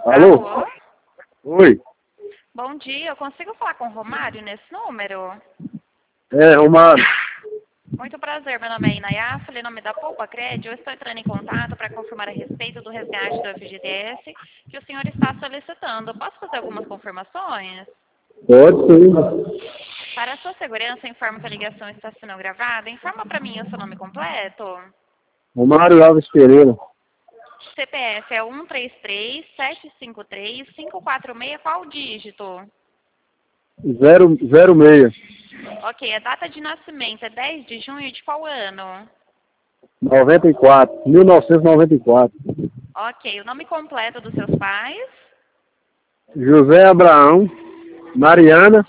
Alô? Alô? Oi. Bom dia, eu consigo falar com o Romário nesse número? É, Romário. Muito prazer, meu nome é Inayá, falei em nome da Poupa Crédito. Eu estou entrando em contato para confirmar a respeito do resgate do FGTS que o senhor está solicitando. Posso fazer algumas confirmações? Pode sim. Para a sua segurança, informo que a ligação está sendo gravada. Informa para mim o seu nome completo. Romário Alves Pereira. CPF é 133-753-546, qual o dígito? 006. Ok, a data de nascimento é 10 de junho de qual ano? 94. 1994. Ok, o nome completo dos seus pais? José Abraão. Mariana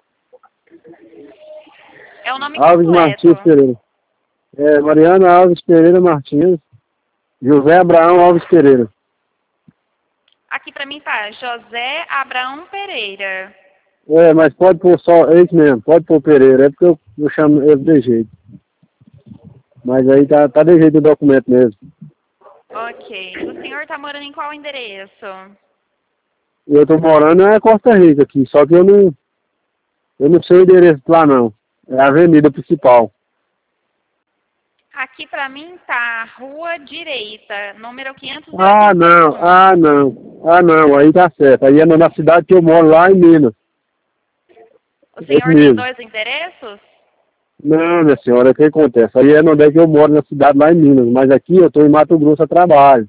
É o nome Alves completo. Martins Pereira. É, Mariana Alves Pereira Martins. José Abraão Alves Pereira. Aqui pra mim tá José Abraão Pereira. É, mas pode pôr só, é isso mesmo, pode pôr Pereira, é porque eu chamo ele de jeito. Mas aí tá de jeito o documento mesmo. Ok. O senhor tá morando em qual endereço? Eu tô morando em Costa Rica aqui, só que eu não sei o endereço lá não. É a avenida principal. Aqui pra mim tá Rua Direita, número Ah, não, 581. ah, não. Ah, não, aí tá certo. Aí é na cidade que eu moro, lá em Minas. O Esse senhor tem mesmo. dois endereços? Não, minha senhora, o que acontece? Aí é onde é que eu moro, na cidade lá em Minas. Mas aqui eu tô em Mato Grosso a trabalho.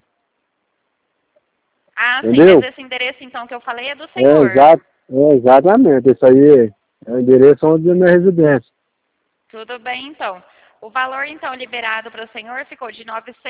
Ah, sim, mas Entendeu? esse endereço então que eu falei é do É, senhor. exatamente. Isso aí é o endereço onde é a minha residência. Tudo bem, então. O valor, então, liberado para o senhor ficou de R$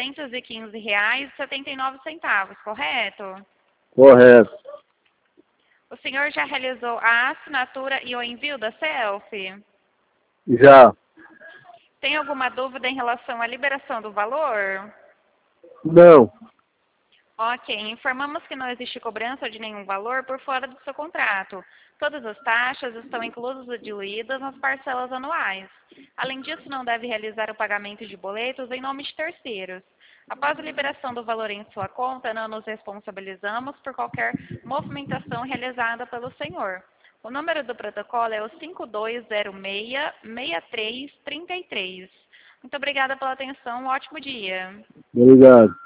915,79, correto? Correto. O senhor já realizou a assinatura e o envio da selfie? Já. Tem alguma dúvida em relação à liberação do valor? Não. Ok, informamos que não existe cobrança de nenhum valor por fora do seu contrato. Todas as taxas estão inclusas e diluídas nas parcelas anuais. Além disso, não deve realizar o pagamento de boletos em nome de terceiros. Após a liberação do valor em sua conta, não nos responsabilizamos por qualquer movimentação realizada pelo senhor. O número do protocolo é o 5206-6333. Muito obrigada pela atenção, um ótimo dia. Obrigado.